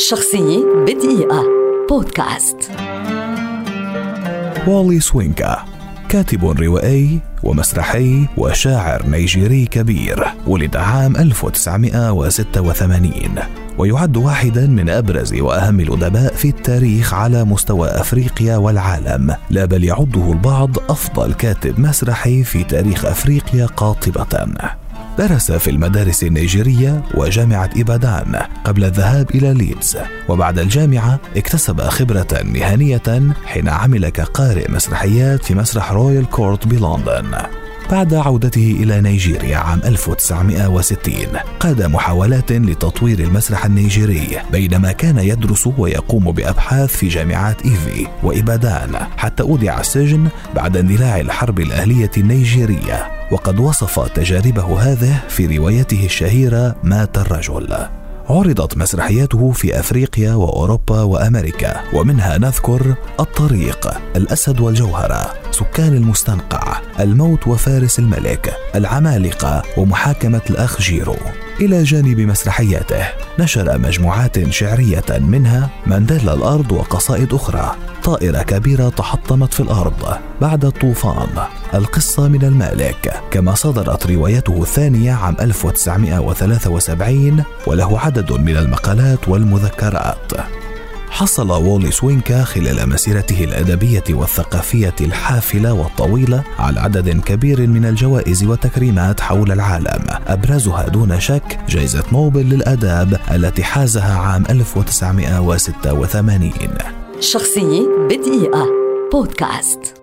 شخصية بدقيقة بودكاست. والي سوينكا كاتب روائي ومسرحي وشاعر نيجيري كبير، ولد عام 1986 ويعد واحدا من أبرز وأهم الأدباء في التاريخ على مستوى أفريقيا والعالم، لا بل يعده البعض أفضل كاتب مسرحي في تاريخ أفريقيا قاطبة. درس في المدارس النيجيرية وجامعة إبادان قبل الذهاب إلى ليدز، وبعد الجامعة اكتسب خبرة مهنية حين عمل كقارئ مسرحيات في مسرح رويال كورت بلندن. بعد عودته إلى نيجيريا عام 1960 قاد محاولات لتطوير المسرح النيجيري بينما كان يدرس ويقوم بأبحاث في جامعات إيفي وإبادان، حتى أودع السجن بعد اندلاع الحرب الأهلية النيجيرية. وقد وصف تجاربه هذه في روايته الشهيرة مات الرجل. عرضت مسرحياته في أفريقيا وأوروبا وأمريكا، ومنها نذكر الطريق، الأسد والجوهرة، سكان المستنقع، الموت وفارس الملك، العمالقة، ومحاكمة الأخ جيرو. إلى جانب مسرحياته نشر مجموعات شعرية منها مانديلا الأرض وقصائد أخرى، طائرة كبيرة تحطمت في الأرض، بعد الطوفان، القصة من المالك. كما صدرت روايته الثانية عام 1973 وله عدد من المقالات والمذكرات. حصل والي سوينكا خلال مسيرته الأدبية والثقافية الحافلة والطويلة على عدد كبير من الجوائز والتكريمات حول العالم، أبرزها دون شك جائزة نوبل للآداب التي حازها عام 1986. شخصية بدقيقة بودكاست.